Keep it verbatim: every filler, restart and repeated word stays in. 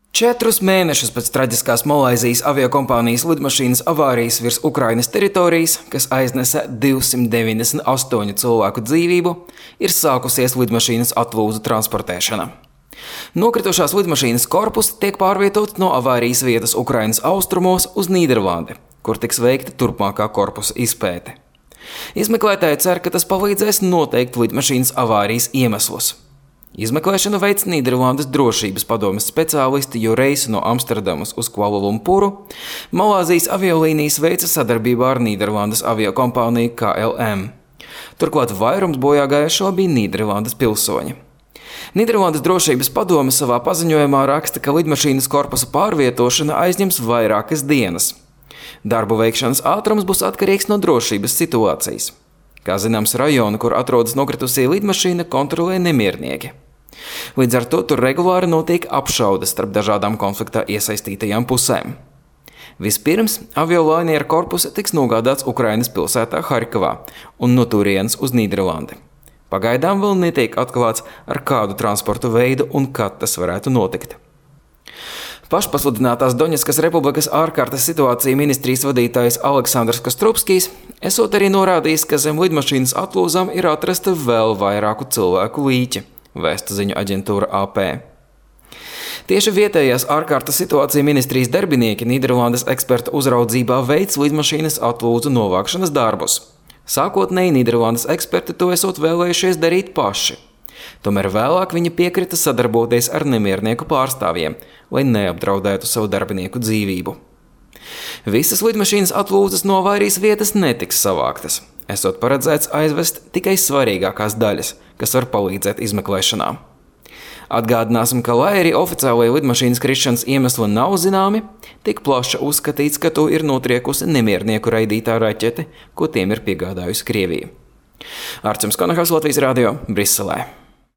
Četrus mēnešus pēc traģiskās Malaizijas aviokompānijas lidmašīnas avārijas virs Ukrainas teritorijas, kas aiznesa divsimt deviņdesmit astoņu cilvēku dzīvību, ir sākusies lidmašīnas atlūzu transportēšana. Nokritušās lidmašīnas korpuss tiek pārvietots no avārijas vietas Ukrainas austrumos uz Nīderlandi, kur tiks veikta turpmākā korpusa izpēte. Izmeklētāji cer, ka tas palīdzēs noteikt lidmašīnas avārijas iemeslus. Izmeklēšanu veic Nīderlandes drošības padomes speciālisti, jo reisu no Amsterdamas uz Kvalalunpuru Malāzijas aviolīnijas veica sadarbībā ar Nīderlandes aviokompāniju K L M. Turklāt vairums bojāgājušo bija Nīderlandes pilsoņi. Nīderlandes drošības padome savā paziņojumā raksta, ka lidmašīnas korpusa pārvietošana aizņems vairākas dienas. Darbu veikšanas ātrums būs atkarīgs no drošības situācijas. Kā zināms, rajonu, kur atrodas nokritusī lidmašīna, kontrolē nemiernieki. Līdz ar to tur regulāri notiek apšaudes starp dažādām konfliktā iesaistītajām pusēm. Vispirms aviolainieru korpuss tiks nogādāts Ukrainas pilsētā Harkivā un no turienes uz Nīderlandi. Pagaidām vēl netiek atklāts, ar kādu transportu veidu un kad tas varētu notikt. Pašpasludinātās Doņetskas republikas ārkārtas situācija ministrijas vadītājs Aleksandrs Kostrupskijs esot arī norādījis, ka zem lidmašīnas atlūzām ir atrasta vēl vairāku cilvēku līķi, vēsta ziņu aģentūra A P. Tieši vietējās ārkārtas situācija ministrijas darbinieki Nīderlandes eksperta uzraudzībā veic lidmašīnas atlūzu novākšanas darbus. Sākotnēji Nīderlandes eksperti to esot vēlējušies darīt paši. Tomēr vēlāk viņi piekrita sadarboties ar nemiernieku pārstāvjiem, lai neapdraudētu savu darbinieku dzīvību. Visas lidmašīnas atlūzas no avārijas vietas netiks savāktas, esot paredzēts aizvest tikai svarīgākās daļas, kas var palīdzēt izmeklēšanā. Atgādināsim, ka lai arī oficiālajie lidmašīnas krišanas iemesli nav zināmi, tik plaši uzskatīts, ka to ir notriekusi nemiernieku raidītā raķete, ko tiem ir piegādājusi Krievija. Arčuns Konahals, Latvijas radio, Briselē.